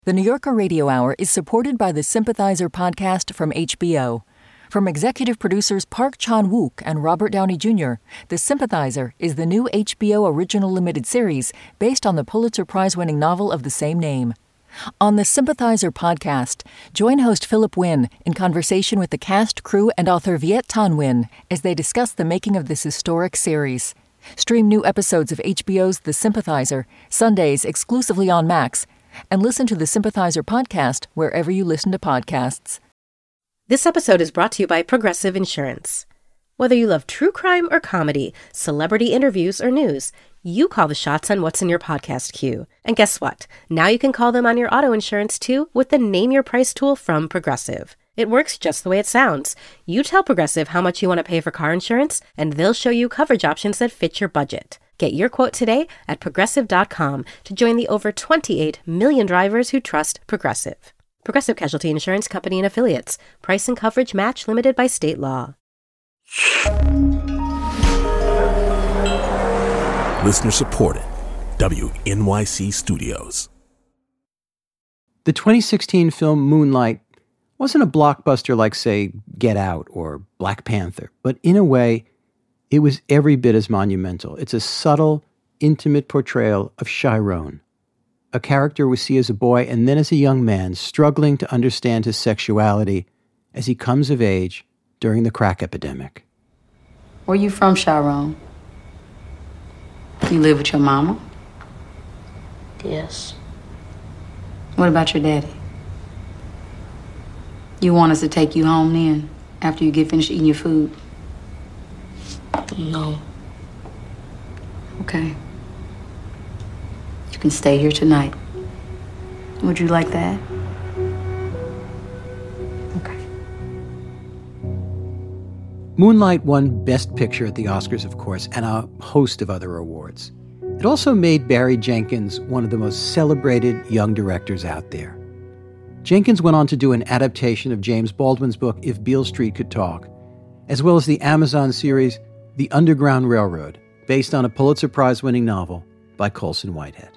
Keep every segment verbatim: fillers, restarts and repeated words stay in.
The New Yorker Radio Hour is supported by the Sympathizer podcast from H B O. From executive producers Park Chan-wook and Robert Downey Junior, The Sympathizer is the new H B O original limited series based on the Pulitzer Prize-winning novel of the same name. On the Sympathizer podcast, join host Philip Wynn in conversation with the cast, crew, and author Viet Thanh Nguyen as they discuss the making of this historic series. Stream new episodes of H B O's The Sympathizer, Sundays exclusively on Max, and listen to the Sympathizer podcast wherever you listen to podcasts. This episode is brought to you by Progressive Insurance. Whether you love true crime or comedy, celebrity interviews or news, you call the shots on what's in your podcast queue. And guess what? Now you can call them on your auto insurance too with the Name Your Price tool from Progressive. It works just the way it sounds. You tell Progressive how much you want to pay for car insurance, and they'll show you coverage options that fit your budget. Get your quote today at Progressive dot com to join the over twenty-eight million drivers who trust Progressive. Progressive Casualty Insurance Company and Affiliates. Price and coverage match limited by state law. Listener supported. W N Y C Studios. The twenty sixteen film Moonlight wasn't a blockbuster like, say, Get Out or Black Panther, but in a way, it was every bit as monumental. It's a subtle, intimate portrayal of Chiron, a character we see as a boy and then as a young man struggling to understand his sexuality as he comes of age during the crack epidemic. Where you from, Chiron? You live with your mama? Yes. What about your daddy? You want us to take you home then, after you get finished eating your food? No. Okay. You can stay here tonight. Would you like that? Okay. Moonlight won Best Picture at the Oscars, of course, and a host of other awards. It also made Barry Jenkins one of the most celebrated young directors out there. Jenkins went on to do an adaptation of James Baldwin's book, If Beale Street Could Talk, as well as the Amazon series The Underground Railroad, based on a Pulitzer Prize-winning novel by Colson Whitehead.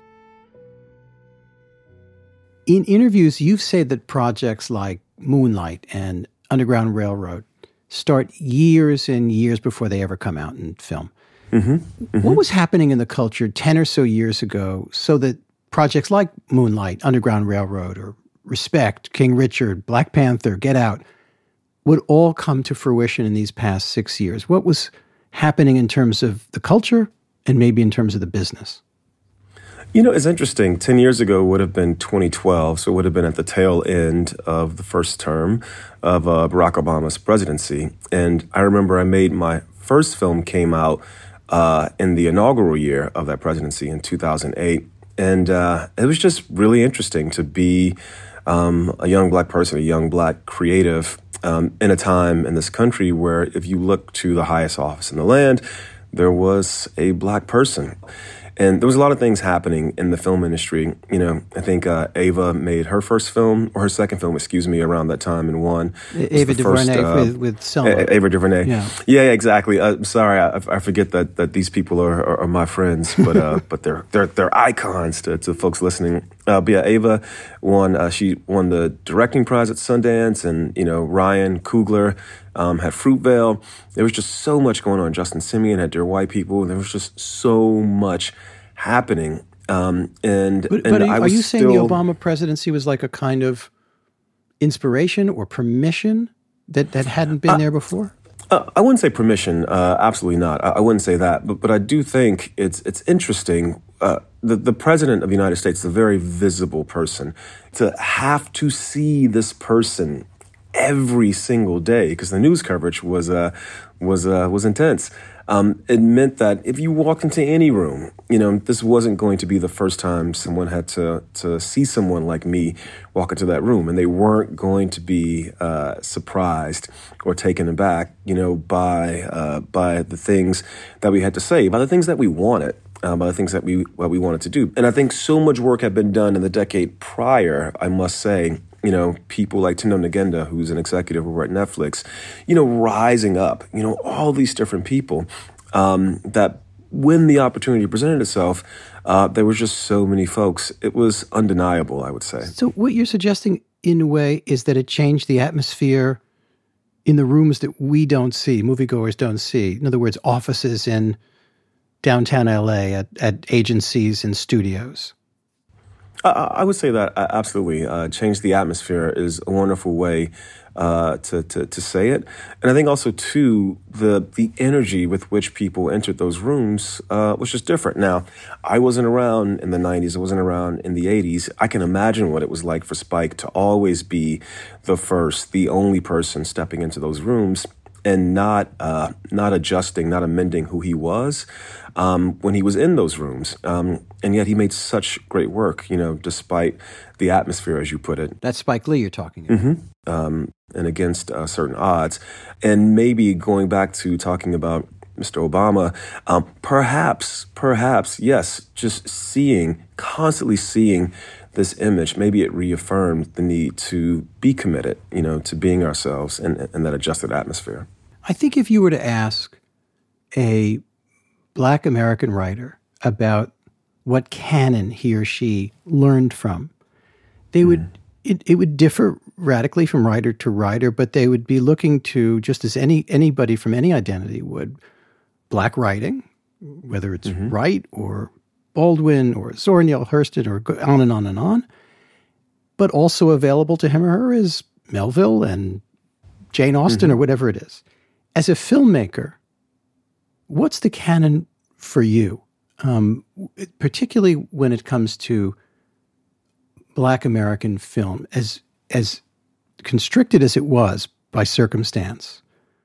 In interviews, you've said that projects like Moonlight and Underground Railroad start years and years before they ever come out in film. Mm-hmm. Mm-hmm. What was happening in the culture ten or so years ago so that projects like Moonlight, Underground Railroad, or Respect, King Richard, Black Panther, Get Out would all come to fruition in these past six years? What was happening in terms of the culture and maybe in terms of the business? You know, it's interesting. Ten years ago would have been twenty twelve, so it would have been at the tail end of the first term of uh, Barack Obama's presidency. And I remember I made my first film came out uh, in the inaugural year of that presidency in two thousand eight. And uh, it was just really interesting to be um, a young black person, a young black creative um, in a time in this country where if you look to the highest office in the land, there was a black person. And there was a lot of things happening in the film industry. You know, I think uh, Ava made her first film, or her second film, excuse me, around that time and won. Ava DuVernay uh, with, with Selma. A- Ava DuVernay. Yeah, yeah, exactly. Uh, sorry, I, I forget that, that these people are, are, are my friends, but uh, but they're they're they're icons to, to folks listening. Uh, but yeah, Ava won. Uh, she won the directing prize at Sundance, and you know Ryan Coogler um, had Fruitvale. There was just so much going on. Justin Simien had Dear White People. And there was just so much happening. Um, and but, and but are, I are was you still, saying the Obama presidency was like a kind of inspiration or permission that, that hadn't been uh, there before? Uh, I wouldn't say permission. Uh, absolutely not. I, I wouldn't say that. But but I do think it's it's interesting. Uh, the the president of the United States is a very visible person. To have to see this person every single day, because the news coverage was uh, was uh, was intense. Um, it meant that if you walked into any room, you know, this wasn't going to be the first time someone had to to see someone like me walk into that room, and they weren't going to be uh, surprised or taken aback, you know, by uh, by the things that we had to say, by the things that we wanted. Um, by the things that we what we wanted to do. And I think so much work had been done in the decade prior, I must say, you know, people like Tindom Ngenda, who's an executive over at Netflix, you know, rising up, you know, all these different people um, that when the opportunity presented itself, Uh, there were just so many folks. It was undeniable, I would say. So what you're suggesting, in a way, is that it changed the atmosphere in the rooms that we don't see, moviegoers don't see. In other words, offices in downtown L A, at, at agencies and studios. Uh, I would say that uh, absolutely. Uh, change the atmosphere is a wonderful way uh, to, to to say it. And I think also, too, the the energy with which people entered those rooms uh, was just different. Now, I wasn't around in the nineties. I wasn't around in the eighties. I can imagine what it was like for Spike to always be the first, the only person stepping into those rooms and not uh, not adjusting, not amending who he was um, when he was in those rooms. Um, and yet he made such great work, you know, despite the atmosphere, as you put it. That's Spike Lee you're talking about. Mm-hmm. Um, and against uh, certain odds. And maybe going back to talking about Mister Obama, um, perhaps, perhaps, yes, just seeing, constantly seeing this image, maybe it reaffirmed the need to be committed, you know, to being ourselves in, in that adjusted atmosphere. I think if you were to ask a Black American writer about what canon he or she learned from, they mm. would it, it would differ radically from writer to writer, but they would be looking to, just as any anybody from any identity would, Black writing, whether it's mm-hmm. Wright or Baldwin or Zora Neale Hurston or on and on and on. But also available to him or her is Melville and Jane Austen mm-hmm. or whatever it is. As a filmmaker, what's the canon for you, um, particularly when it comes to Black American film, as as constricted as it was by circumstance?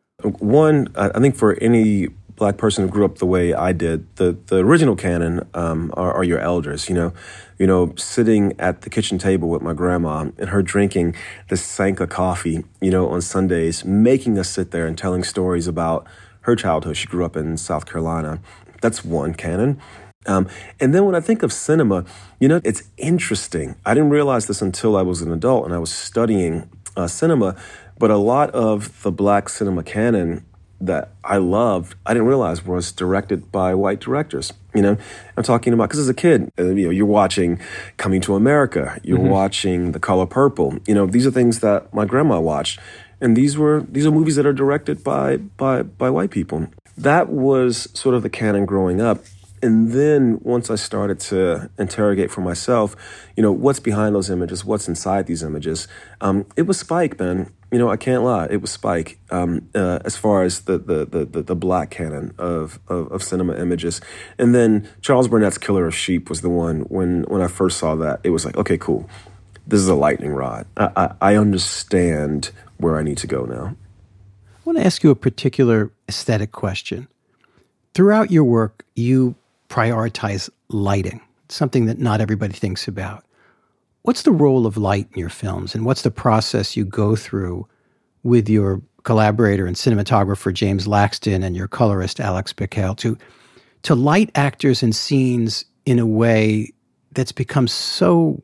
One, I think for any Black person who grew up the way I did, the the original canon um, are, are your elders. You know, you know, sitting at the kitchen table with my grandma and her drinking the Sanka coffee, you know, on Sundays, making us sit there and telling stories about her childhood. She grew up in South Carolina. That's one canon. Um, and then when I think of cinema, you know, it's interesting. I didn't realize this until I was an adult and I was studying uh, cinema, but a lot of the Black cinema canon that I loved, I didn't realize was directed by white directors. You know, I'm talking about, because as a kid, uh, you know, you're watching Coming to America, you're mm-hmm. watching The Color Purple. You know, these are things that my grandma watched, and these were these are movies that are directed by by by white people. That was sort of the canon growing up. And then once I started to interrogate for myself, you know, what's behind those images, what's inside these images, um, it was Spike, man. You know, I can't lie. It was Spike um, uh, as far as the the the, the Black canon of, of of cinema images. And then Charles Burnett's Killer of Sheep was the one, when when I first saw that, it was like, okay, cool. This is a lightning rod. I, I, I understand where I need to go now. I want to ask you a particular aesthetic question. Throughout your work, you prioritize lighting, something that not everybody thinks about. What's the role of light in your films, and what's the process you go through with your collaborator and cinematographer James Laxton and your colorist Alex Bickel to to light actors and scenes in a way that's become so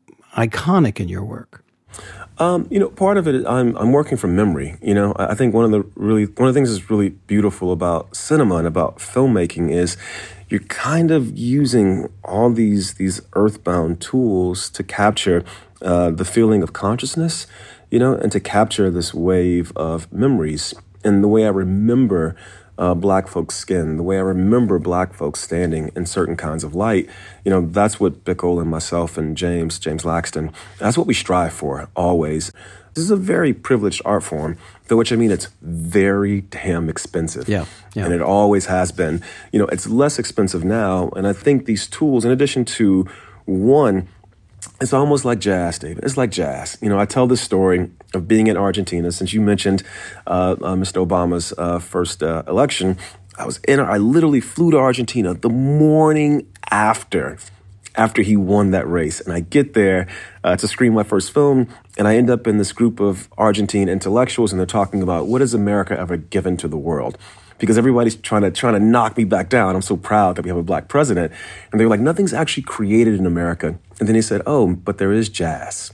iconic in your work? Um, you know, part of it, I'm I'm working from memory. You know, I think one of the really one of the things that's really beautiful about cinema and about filmmaking is you're kind of using all these these earthbound tools to capture uh, the feeling of consciousness, you know, and to capture this wave of memories. And the way I remember uh, Black folks' skin, the way I remember Black folks standing in certain kinds of light, you know, that's what Bickel and myself and James, James Laxton, that's what we strive for always. This is a very privileged art form, though, which I mean, it's very damn expensive. Yeah, yeah. And it always has been. You know, it's less expensive now. And I think these tools, in addition to, one, it's almost like jazz, David. It's like jazz. You know, I tell this story of being in Argentina. Since you mentioned uh, uh, Mister Obama's uh, first uh, election, I was in, I literally flew to Argentina the morning after. after he won that race. And I get there uh, to screen my first film, and I end up in this group of Argentine intellectuals, and they're talking about, what has America ever given to the world? Because everybody's trying to trying to knock me back down. I'm so proud that we have a Black president. And they were like, nothing's actually created in America. And then he said, oh, but there is jazz.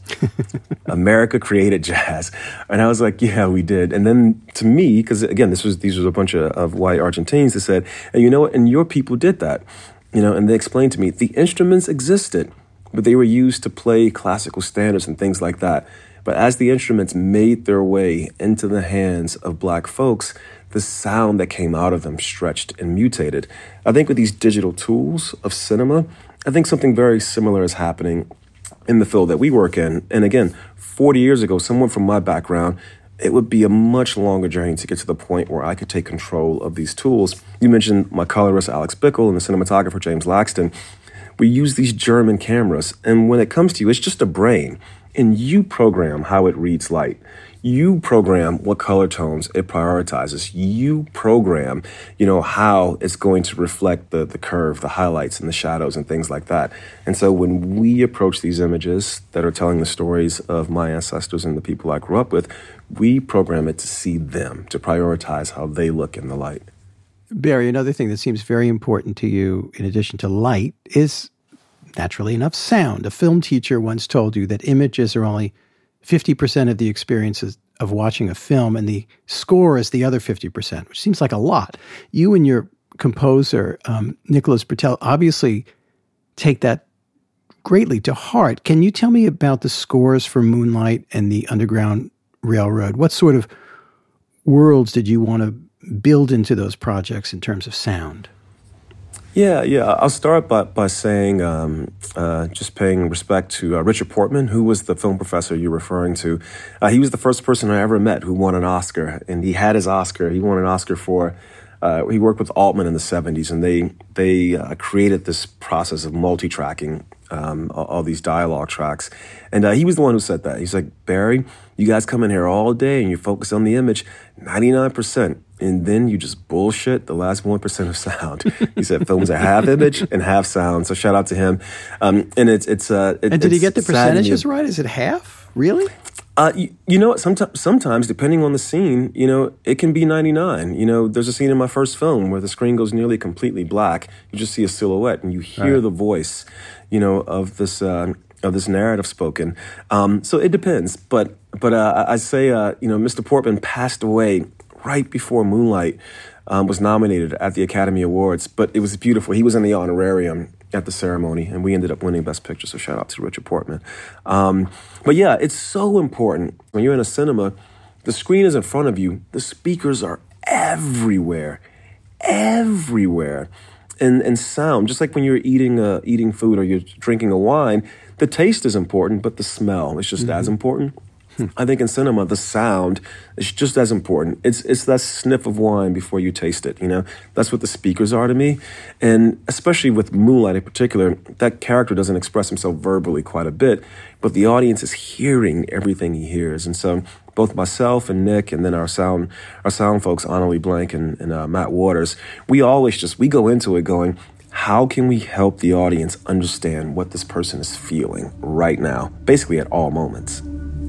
America created jazz. And I was like, yeah, we did. And then to me, because again, this was these was a bunch of, of white Argentines that said, and you know what, and your people did that. you know, and they explained to me the instruments existed, but they were used to play classical standards and things like that. But as the instruments made their way into the hands of Black folks, the sound that came out of them stretched and mutated. I think with these digital tools of cinema, I think something very similar is happening in the field that we work in. And again, forty years ago, someone from my background, it would be a much longer journey to get to the point where I could take control of these tools. You mentioned my colorist, Alex Bickel, and the cinematographer, James Laxton. We use these German cameras, and when it comes to you, it's just a brain. And you program how it reads light. You program what color tones it prioritizes. You program, you know, how it's going to reflect the, the curve, the highlights and the shadows and things like that. And so when we approach these images that are telling the stories of my ancestors and the people I grew up with, we program it to see them, to prioritize how they look in the light. Barry, another thing that seems very important to you, in addition to light, is naturally enough, sound. A film teacher once told you that images are only fifty percent of the experiences of watching a film, and the score is the other fifty percent, which seems like a lot. You and your composer, um, Nicholas Britell, obviously take that greatly to heart. Can you tell me about the scores for Moonlight and the Underground Railroad? What sort of worlds did you want to build into those projects in terms of sound? Yeah, yeah. I'll start by, by saying, um, uh, just paying respect to uh, Richard Portman, who was the film professor you're referring to. Uh, he was the first person I ever met who won an Oscar, and he had his Oscar. He won an Oscar for, uh, he worked with Altman in the seventies, and they they uh, created this process of multi-tracking um, all, all these dialogue tracks. And uh, he was the one who said that. He's like, Barry, you guys come in here all day and you focus on the image, ninety-nine percent. And then you just bullshit the last one percent of sound. He said films are half image and half sound. So shout out to him. Um, and it's it's uh, it, and did it's he get the percentages right? Is it half? Really? Uh, you, you know, sometimes sometimes depending on the scene, you know, it can be ninety-nine. You know, there's a scene in my first film where the screen goes nearly completely black. You just see a silhouette and you hear right. the voice, you know, of this uh, of this narrative spoken. Um, so it depends. But but uh, I say, uh, you know, Mister Portman passed away right before Moonlight um, was nominated at the Academy Awards, but it was beautiful. He was in the honorarium at the ceremony, and we ended up winning Best Picture, so shout out to Richard Portman. Um, but yeah, it's so important. When you're in a cinema, the screen is in front of you. The speakers are everywhere, everywhere. And, and sound, just like when you're eating uh, eating food or you're drinking a wine, the taste is important, but the smell is just mm-hmm. as important. I think in cinema, the sound is just as important. It's it's that sniff of wine before you taste it, you know? That's what the speakers are to me. And especially with Moonlight in particular, that character doesn't express himself verbally quite a bit, but the audience is hearing everything he hears. And so both myself and Nick and then our sound our sound folks, Annalie Blank and, and uh, Matt Waters, we always just, we go into it going, how can we help the audience understand what this person is feeling right now, basically at all moments?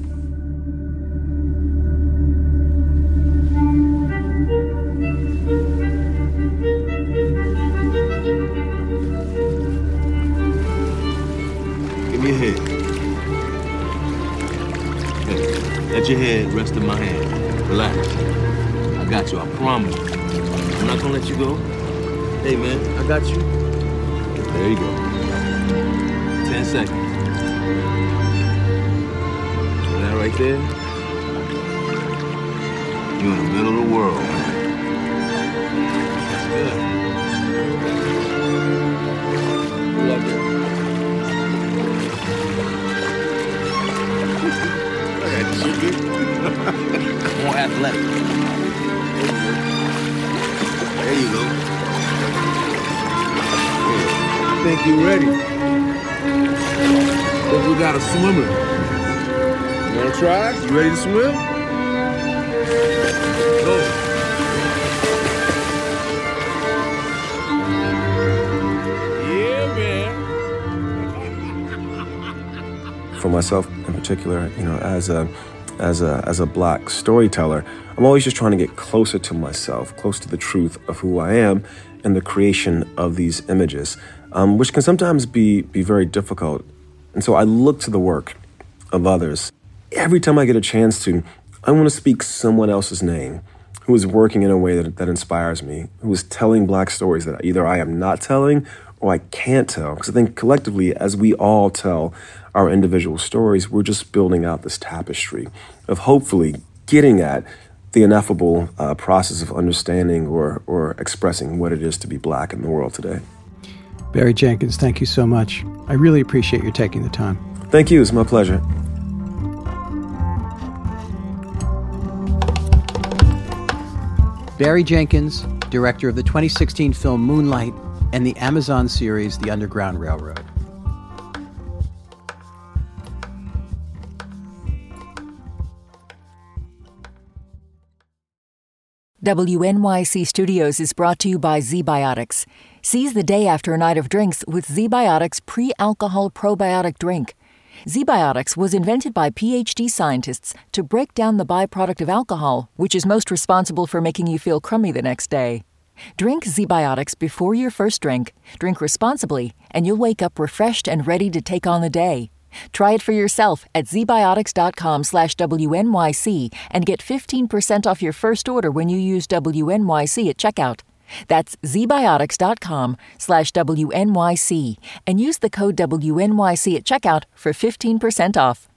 Your head. Okay. Let your head rest in my hand. Relax. I got you, I promise. I'm not gonna let you go. Hey man, I got you. There you go. Ten seconds. That right there, you're in the middle of the world. That's good. You like that? More athletic. There you go. Yeah. I think you're ready. I think we got a swimmer. You wanna try? You ready to swim? Go. Yeah, man. For myself in particular, you know, as a As a as a Black storyteller, I'm always just trying to get closer to myself, close to the truth of who I am and the creation of these images, um, which can sometimes be be very difficult. And so I look to the work of others. Every time I get a chance to, I want to speak someone else's name who is working in a way that, that inspires me, who is telling Black stories that either I am not telling oh, I can't tell. Because I think collectively, as we all tell our individual stories, we're just building out this tapestry of hopefully getting at the ineffable uh, process of understanding or, or expressing what it is to be Black in the world today. Barry Jenkins, thank you so much. I really appreciate your taking the time. Thank you. It's my pleasure. Barry Jenkins, director of the twenty sixteen film Moonlight and the Amazon series The Underground Railroad. W N Y C Studios is brought to you by ZBiotics. Seize the day after a night of drinks with ZBiotics pre-alcohol probiotic drink. ZBiotics was invented by P H D scientists to break down the byproduct of alcohol, which is most responsible for making you feel crummy the next day. Drink ZBiotics before your first drink, drink responsibly, and you'll wake up refreshed and ready to take on the day. Try it for yourself at zbiotics.com slash WNYC and get fifteen percent off your first order when you use W N Y C at checkout. That's zbiotics.com slash WNYC and use the code W N Y C at checkout for fifteen percent off.